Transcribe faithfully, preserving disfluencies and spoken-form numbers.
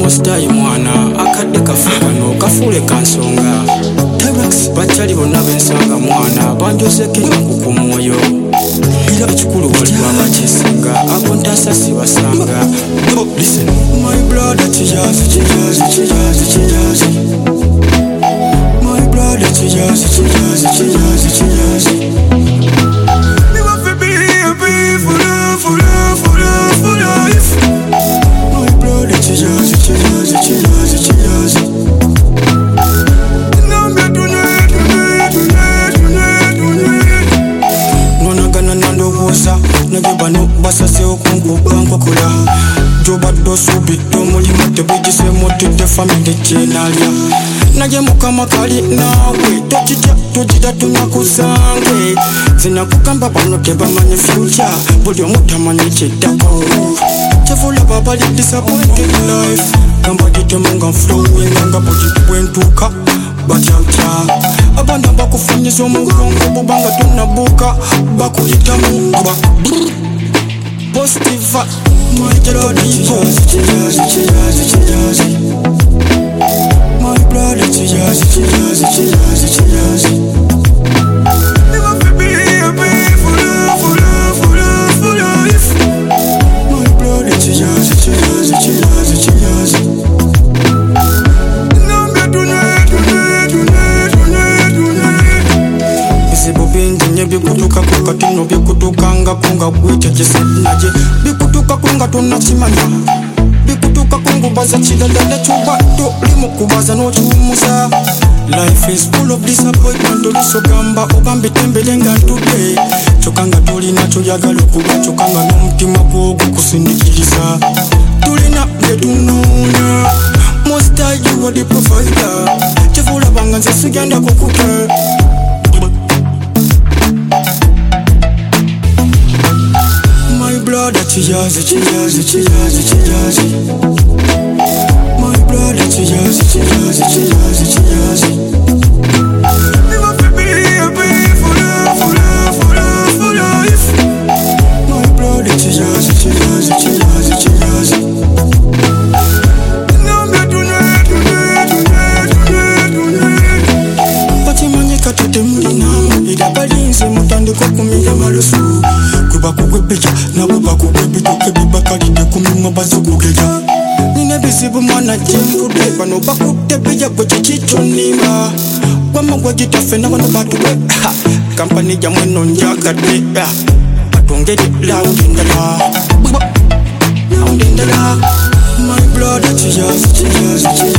Mostai mwana akadde kafukano kafule kansonga Terex bachali bonna bensanga mwana banjozeko enyangu ku mwoyo era ekikulu waliwo abakisinga abo ntasa sibasanga. Listen, my brother chijazi chijazi chijazi chijazi my brother chijazi chijazi chijazi chijazi me want to be happy for love for love for love for life. My brother chijazi chijazi chijazi chijazi nambe tonight tonight tonight tonight tonight nona gana nando bosa nage bano basase okunkuka nkokola joba dosubi tomulimo tebijise motide family chenalya naye mukama kali nawe tokitya tujida tunakusange zinakugamba bano tebamanye future buli omutamanyi kiddako kyevula babali disappointed life gamba gitemunga flowing nga buli bwentuuka batyatya abana bakufunyiza omugongo bubanga tonabuuka bakuyitamu aba positive. My brother chijazi chijazi chijazi chijazi my brother chijazi chijazi chijazi chijazi me want to be happy for love for love for love for life. My brother chijazi chijazi chijazi chijazi nambe tonight tonight tonight tonight tonight bizibu bingi nye bikutuka kukati no bikutukanga kunga bwite kisenaje bikutuka kunga tunakimanya bikutuka kungu baza chidalala chubado limu kubaza no chumusa. Life is full of disappointment oluso gamba obambi tembelenga today chokanga tuli nacho yagala kuba chokanga n'omutima gwo gukusindikiriza tulina byetunonya most I you are the provider kyevula banga nze sigenda kukuta. My brother chijazi chijazi chijazi chijazi my brother chijazi chijazi chijazi chijazi me want to be happy for love for love for love for life. My brother chijazi chijazi chijazi chijazi nambe tonight tonight tonight tonight tonight bakimanyika tete mulinamu era balinze mutandika okumira malusu kuba kugwebeja nabo bakugwebitoke bibakalide kumimwa bazokugera nine bizibu mwana jempude bano bakutte bija gwe kikicho nimba kwama gwe gitafe nabano batuwe kampani jamwe nonjagadde batongere loud ndala loud ndala. My brother chijazi chijazi